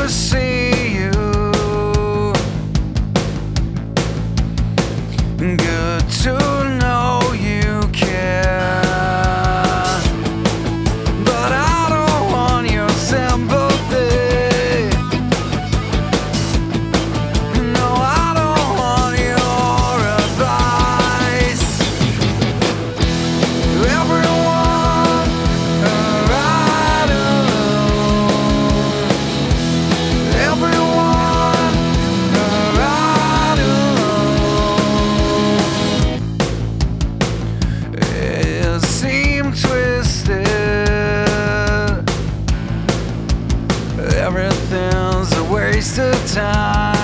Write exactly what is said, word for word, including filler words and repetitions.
to see you. Good to know you care, but I don't want your sympathy. No, I don't want your advice. Everyone right alone. Everyone right alone. It seemed twisted. Everything's a waste of time.